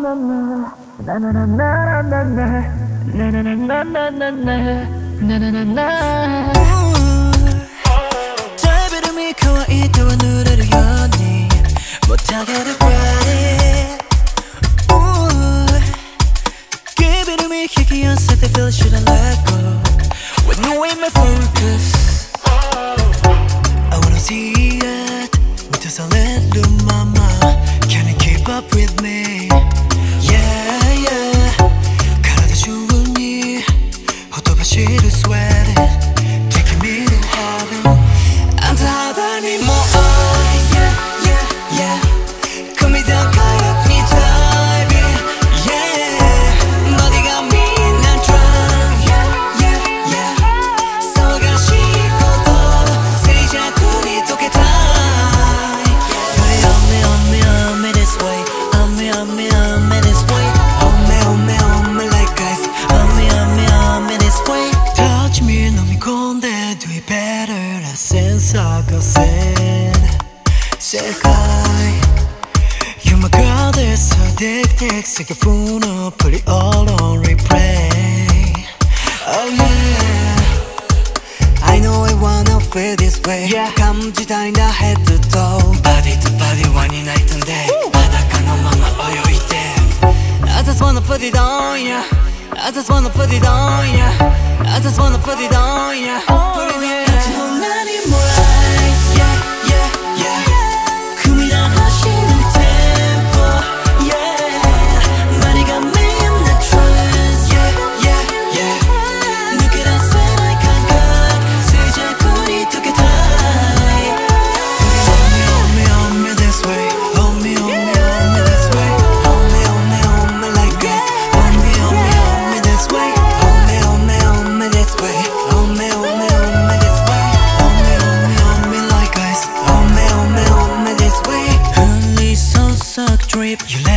달비름이 가와이 또한 누르려 연이 못하게 될 body 기비름이 희귀한 set I feel should I let go when you ain't my focus I wanna see it 밑에서 let loose mama can you keep up with me yeah yeah 가라다 주우니 호토바시를 sweat it taking me to heaven 안타하다니 more eyes yeah yeah yeah 꿈이 더 가요 네 type yeah body got me 난 drunk yeah yeah yeah 서가 식어도 세자꾸니 똑같아 on me this way on me this way on me like ice on me this way touch me 놈이 건데 do it better 나 sensa가 sen 세가이 you my girl that's so addicted sick of phone up put it all on replay oh yeah I know I wanna feel this way yeah. 감지 다닌다 해도 body to body one night and day 바닷가 너만만 어여있대 I just wanna put it on ya I just wanna put it on ya I just wanna put it on ya Put it on ya 전날이 more eyes yeah yeah yeah 금이랑 하시는 tempo yeah Body got me in the trance yeah yeah yeah 느끼던 사나이 감각 세자꾸니 똑같아 on me this way on me this way on me like this on me this way on me this way on me this way on me like ice on me this way 흔히 서석 drip you